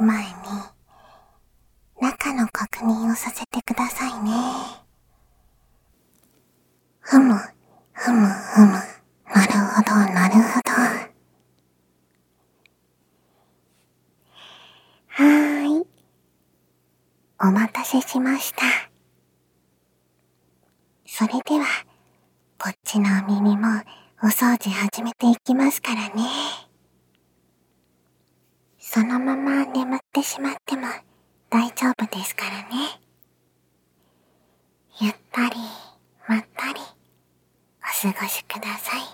前に中の確認をさせてくださいね。ふむ、ふむふむ。なるほど、なるほど。はーい。お待たせしました。それでは、こっちのお耳もお掃除始めていきますからね。そのまま眠ってしまっても大丈夫ですからね。ゆったり、まったり、お過ごしください。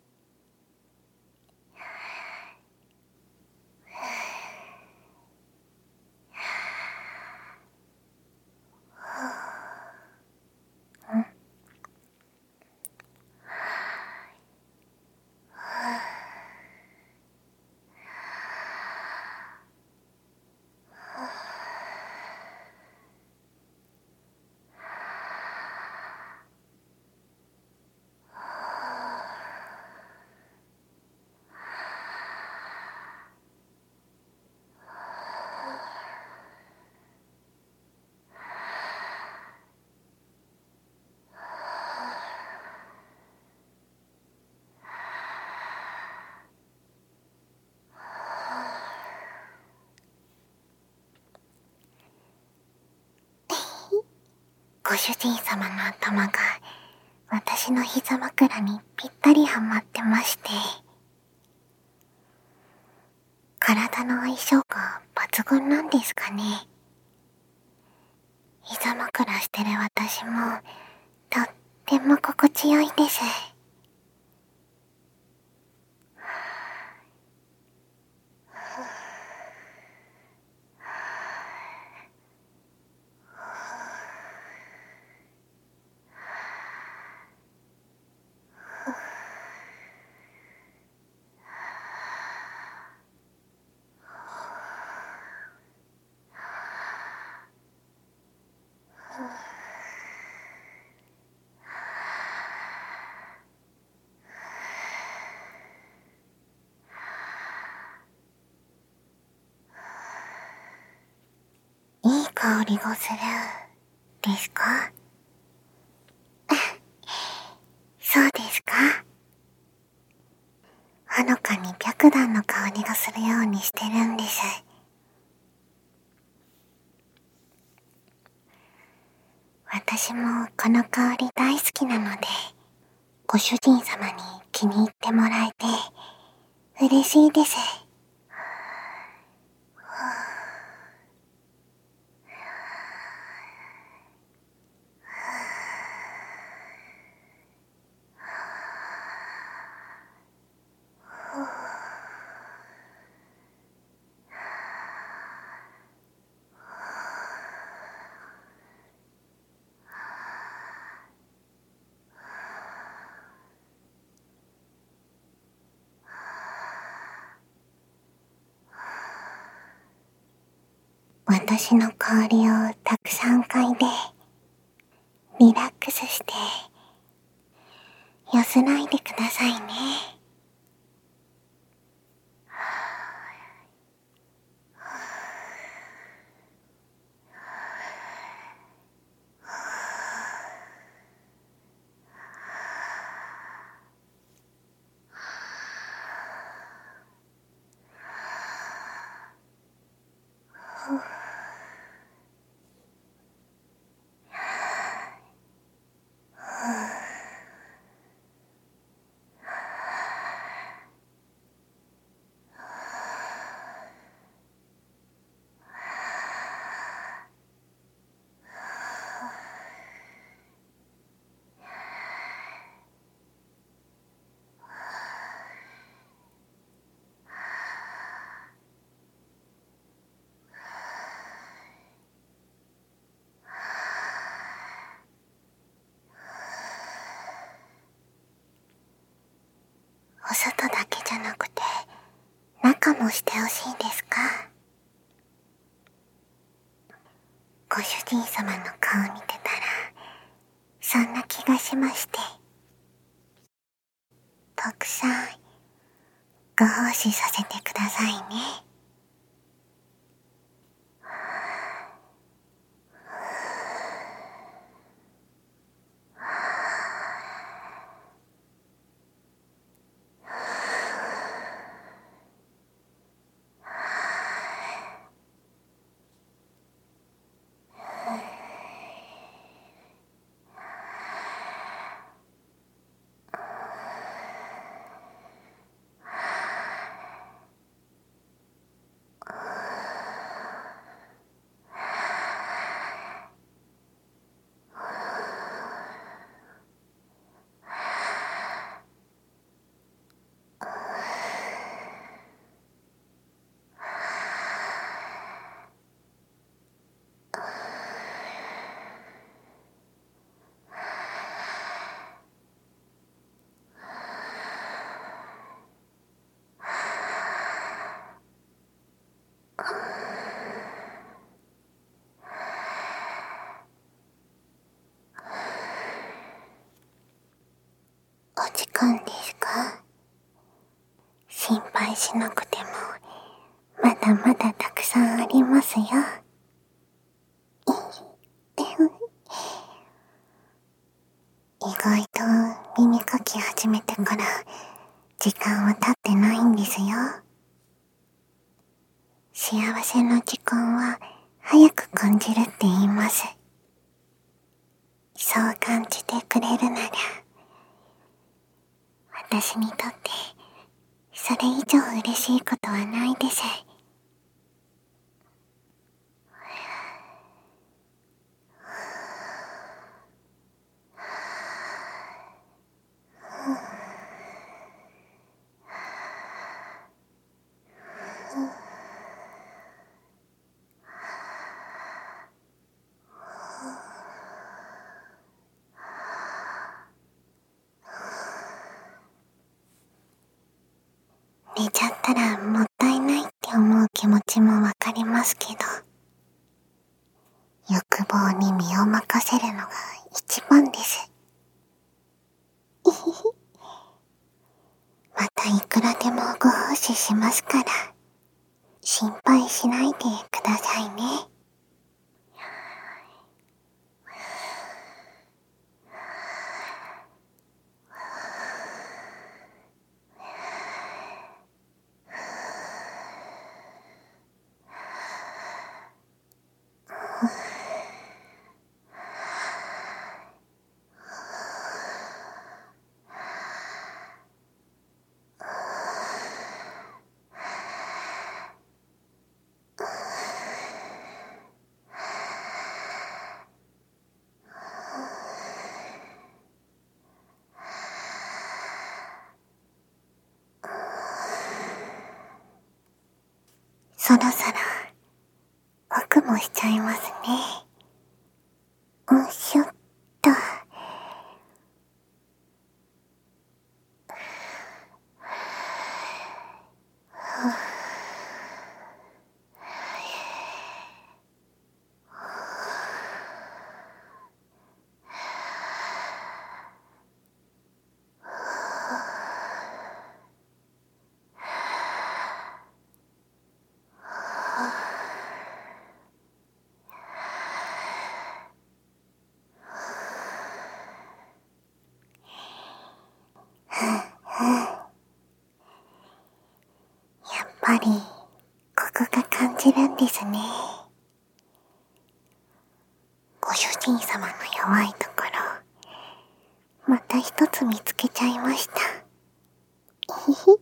ご主人様の頭が私の膝枕にぴったりはまってまして、体の相性が抜群なんですかね。膝枕してる私もとっても心地よいです。いい香りがするですか？そうですか？ほのかに白檀の香りがするようにしてるんです。私もこの香り大好きなので、ご主人様に気に入ってもらえて嬉しいです。私の香りをたくさん嗅いでリラックスして安らいでくださいね。お外だけじゃなくて中もしてほしいですか？ご主人様の顔見てたらそんな気がしまして、たくさんご奉仕させてくださいね。 間ですか？心配しなくてもまだまだたくさんありますよ。意外と耳かき始めてから時間は経ってないんですよ。幸せの時間は早く感じるって言います。そう感じてくれるなら、私にとってそれ以上嬉しいことはないです。寝ちゃったらもったいないって思う気持ちもわかりますけど、欲望に身を任せるのが一番です。またいくらでもご奉仕しますから、心配しないでくださいね。そろそろ奥もしちゃいますね。おしょっと。やっぱりここが感じるんですね。ご主人様の弱いところ、また一つ見つけちゃいました。ひひ。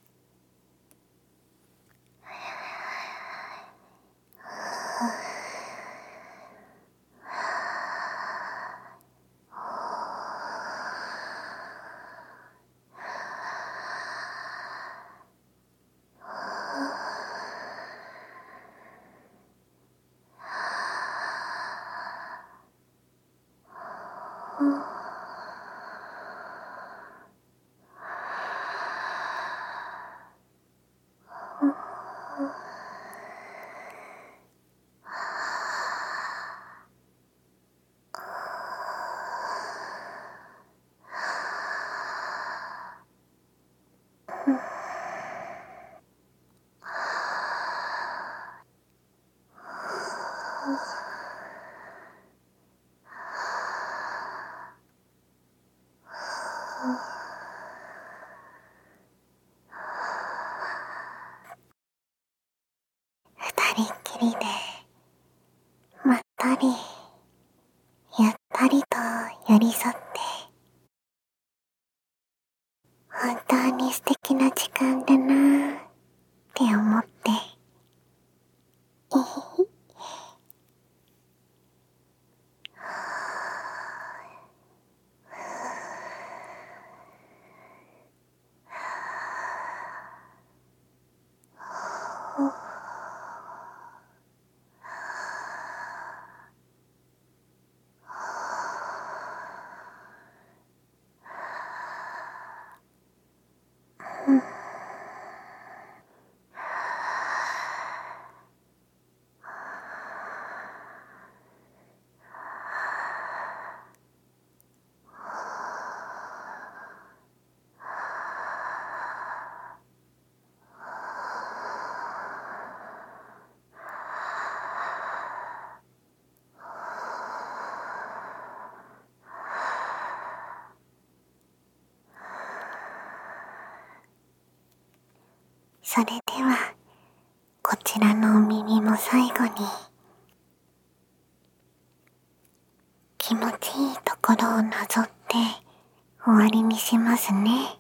二人っきりでまったりゆったりと寄り添って、本当に素敵な時間だなぁって思って、 それでは、こちらのお耳も最後に、気持ちいいところをなぞって終わりにしますね。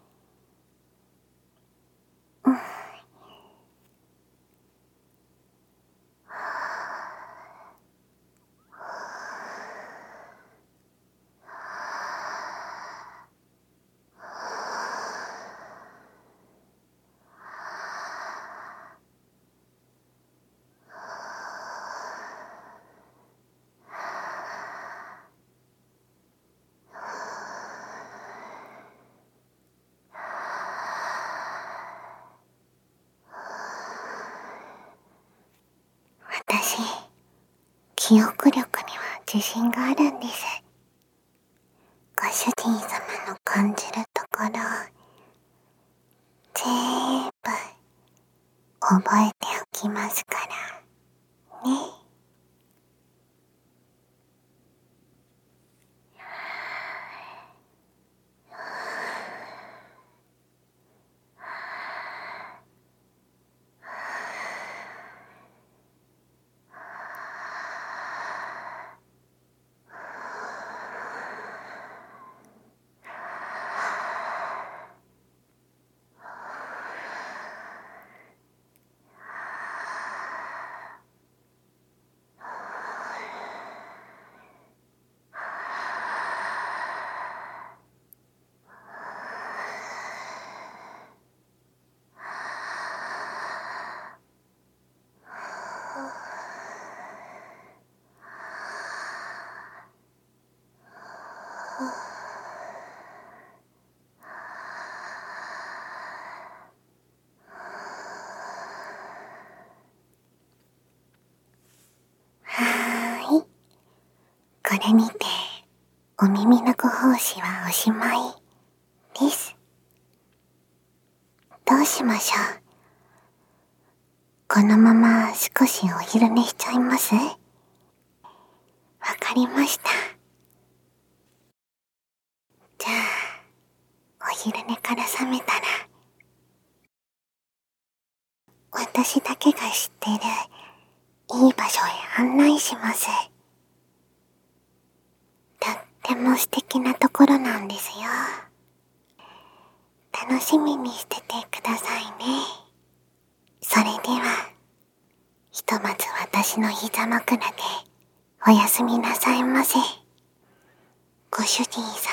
私、記憶力には自信があるんです。ご主人様の感じるところ、全部覚えておきますからね。これにて、お耳のご奉仕はおしまいです。どうしましょう。このまま少しお昼寝しちゃいます？わかりました。じゃあ、お昼寝から覚めたら、私だけが知ってるいい場所へ案内します。とっても素敵なところなんですよ。楽しみにしててくださいね。それでは、ひとまず私の膝枕でおやすみなさいませ。ご主人様。